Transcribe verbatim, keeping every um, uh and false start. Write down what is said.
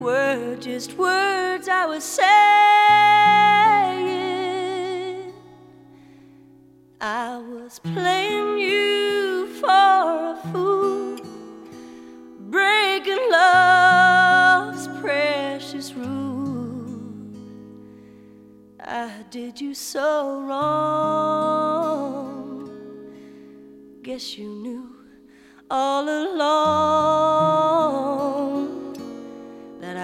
Were just words I was saying. I was playing you for a fool, breaking love's precious rule. I did you so wrong. Guess you knew all along.